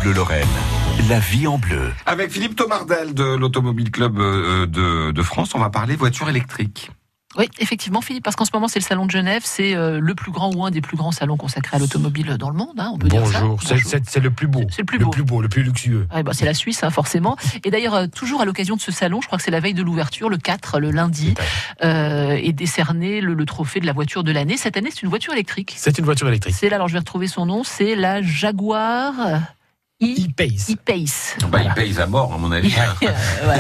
Bleu Lorraine, la vie en bleu. Avec Philippe Thomardel de l'Automobile Club de France, on va parler voiture électrique. Oui, effectivement, Philippe, parce qu'en ce moment, c'est le salon de Genève, c'est le plus grand ou un des plus grands salons consacrés à l'automobile dans le monde, on peut dire ça. Bonjour, c'est le plus beau. C'est le plus beau, le plus luxueux. Ouais, c'est la Suisse, forcément. Et d'ailleurs, toujours à l'occasion de ce salon, je crois que c'est la veille de l'ouverture, le 4, le lundi, est décerné le trophée de la voiture de l'année. Cette année, c'est une voiture électrique. C'est une voiture électrique. C'est là, alors je vais retrouver son nom, c'est la Jaguar E-Pace. E-Pace. Voilà. E-Pace à mort, à mon avis. Voilà.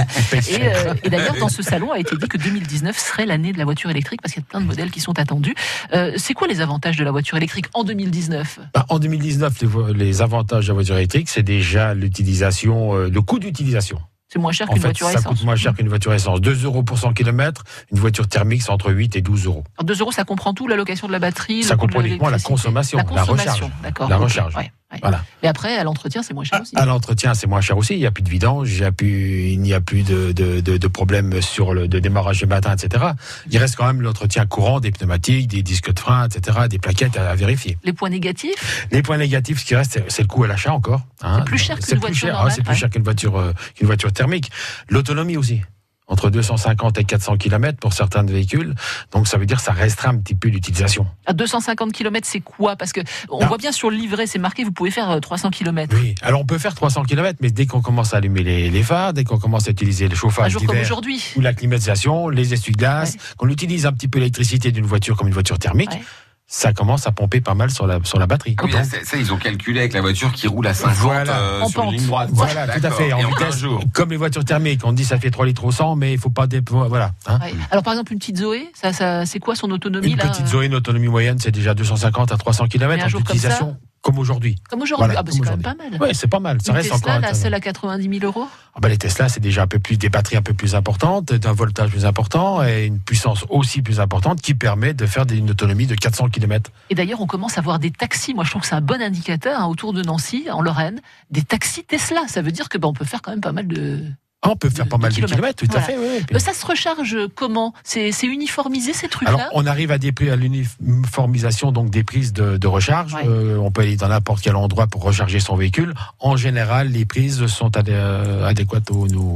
Et d'ailleurs, dans ce salon a été dit que 2019 serait l'année de la voiture électrique parce qu'il y a plein de modèles qui sont attendus. C'est quoi les avantages de la voiture électrique en 2019 ? En 2019, les avantages de la voiture électrique, c'est déjà l'utilisation, le coût d'utilisation. C'est moins cher qu'une voiture essence. Ça coûte moins cher qu'une voiture essence. 2 € pour 100 km. Une voiture thermique, c'est entre 8 et 12 €. Alors 2 €, ça comprend tout, l'allocation de la batterie. Ça comprend uniquement la consommation, la recharge. D'accord. La recharge. Ouais. Voilà. Mais après, à l'entretien, c'est moins cher aussi. À l'entretien, c'est moins cher aussi. Il n'y a plus de vidange, il n'y a plus de problème de démarrage du matin, etc. Il reste quand même l'entretien courant des pneumatiques, des disques de frein, etc., des plaquettes à vérifier. Les points négatifs ? Les points négatifs, ce qui reste, c'est le coût à l'achat encore. C'est plus cher qu'une voiture normale. C'est plus cher qu'une voiture thermique. L'autonomie aussi. Entre 250 et 400 km pour certains véhicules. Donc ça veut dire que ça restreint un petit peu l'utilisation. À 250 km, c'est quoi ? Parce que on voit bien sur le livret, c'est marqué, vous pouvez faire 300 km. Oui, alors on peut faire 300 km, mais dès qu'on commence à allumer les phares, dès qu'on commence à utiliser le chauffage d'hiver, comme aujourd'hui, ou la climatisation, les essuie-glaces, qu'on utilise un petit peu l'électricité d'une voiture comme une voiture thermique, ça commence à pomper pas mal sur la batterie. Ah oui, ça, ils ont calculé avec la voiture qui roule à 50 sur une ligne droite. Voilà, tout à fait. En vitesse, comme les voitures thermiques, on dit ça fait 3 litres au 100, mais il faut pas... Voilà. Alors par exemple, une petite Zoé, ça c'est quoi son autonomie Une petite Zoé, une autonomie moyenne, c'est déjà 250 à 300 km en utilisation. Comme aujourd'hui. Voilà, c'est quand même pas mal. Oui, c'est pas mal. Ça reste Tesla, encore. Celle à 90 000 €. Les Tesla, c'est déjà des batteries un peu plus importantes, d'un voltage plus important et une puissance aussi plus importante qui permet de faire une autonomie de 400 km. Et d'ailleurs, on commence à voir des taxis. Moi, je trouve que c'est un bon indicateur autour de Nancy, en Lorraine, des taxis Tesla. Ça veut dire que on peut faire quand même pas mal de. On peut faire pas mal de kilomètres, tout à fait. Oui. Ça se recharge comment ? C'est uniformisé ces trucs-là ? Alors, on arrive à l'uniformisation donc des prises de recharge. On peut aller dans n'importe quel endroit pour recharger son véhicule. En général, les prises sont adéquates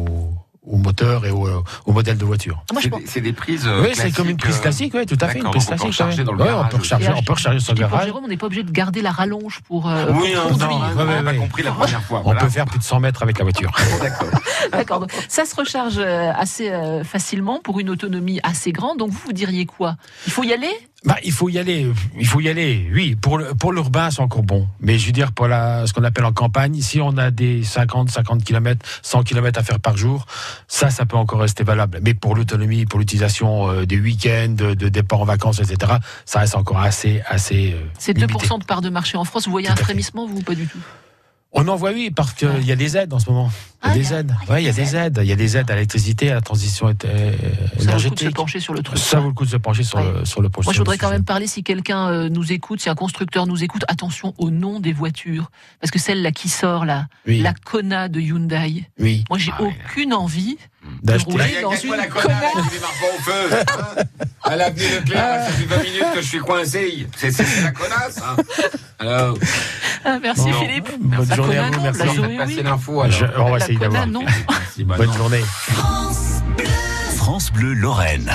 au moteur et au modèle de voiture. C'est des prises classiques. C'est comme une prise classique, tout à fait. Une prise classique. On peut recharger son garage. Jérôme, on n'est pas obligé de garder la rallonge pour conduire. On n'a pas compris la première fois. On peut faire plus de 100 mètres avec la voiture. D'accord. Ça se recharge assez facilement pour une autonomie assez grande. Donc vous diriez quoi ? Il faut y aller ? Il faut y aller, oui. Pour l'urbain, c'est encore bon. Mais je veux dire, pour ce qu'on appelle en campagne, si on a des 50 km, 100 km à faire par jour, ça peut encore rester valable. Mais pour l'autonomie, pour l'utilisation des week-ends, de départ en vacances, etc., ça reste encore assez C'est limité. 2% de part de marché en France. Vous voyez un frémissement, vous, pas du tout ? On en voit, oui, parce qu'il y a des aides en ce moment. Il y a des aides. Il y a des aides. Il y a des aides à l'électricité, à la transition énergétique. Ça vaut le coup de se pencher sur le truc. Ça vaut le coup de se pencher sur le projet. Moi, je voudrais quand même parler, si quelqu'un nous écoute, si un constructeur nous écoute, attention au nom des voitures. Parce que celle-là qui sort, là, la Kona de Hyundai. Oui. Moi, j'ai aucune envie de d'acheter. rouler dans une la Kona. Je démarre pas au feu. À l'avenue Leclerc, ça fait 20 minutes que je suis coincé. C'est la connasse. Alors. Merci Philippe. Bonne journée à vous. Merci. Passer l'info. On va essayer d'avoir. Non. Bonne journée. France Bleu Lorraine.